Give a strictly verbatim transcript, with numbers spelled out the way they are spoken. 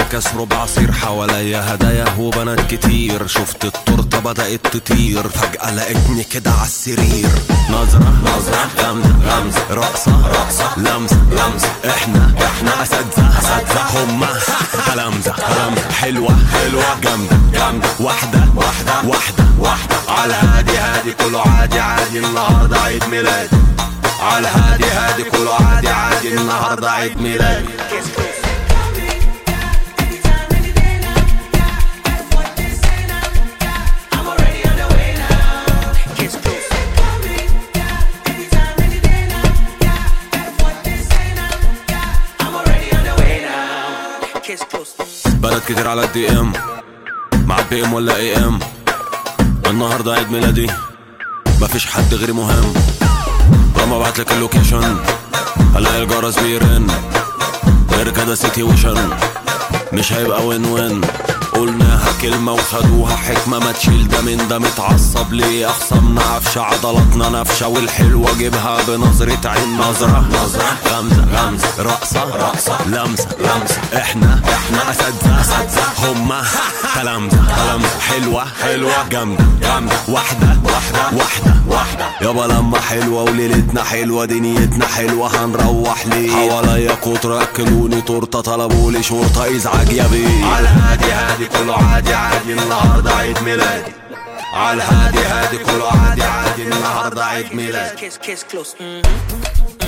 كاس ربع عصير، حواليا هدايا وبنات كتير. شفت التورته بدأت تطير، فجأة لقيتني كده عالسرير. نظرة نظرة غمزة غمزة، رقصة رقصة، لمسة لمسة. احنا احنا اساتذة اساتذة، هما تلامذة تلامذة. حلوة حلوة، جامدة جامدة، واحدة واحدة واحدة واحدة. على هادي هادي كله عادي عادي، النهارده عيد ميلادي. على هادي هادي كله عادي عادي، النهارده عيد ميلادي. بنات كتير على الدي ام، مع بي ام ولا اي ام. النهارده عيد ميلادي، مفيش حد غيري مهم. لما ابعتلك اللوكيشن الاقي الجرس بيرن، غير كده سيتويشن مش هيبقى وين وين. قلناها كلمة وخدوها حكمة، ما تشيل ده من ده. متعصب ليه؟ أخصامنا عفشة، عضلاتنا نفشة، والحلوة جيبها بنظرة عين. نظرة نظرة غمزة غمزة، رقصة رقصة، لمسة لمسة. احنا احنا أساتذة أساتذة، هما تلامذة تلامذة. حلوة حلوة، جامدة جامدة، واحدة واحدة واحدة واحدة. يابا لما حلوة وليلتنا حلوة، دنيتنا حلوة، هنروح ليه؟ حواليا كتر أكلوني تورتة، طلبولي شرطة، إزعاج يا بيه. على هادي هادي كله عادي عادي، النهارده عيد ميلادي. على هادي هادي كله عادي عادي، النهارده عيد ميلادي.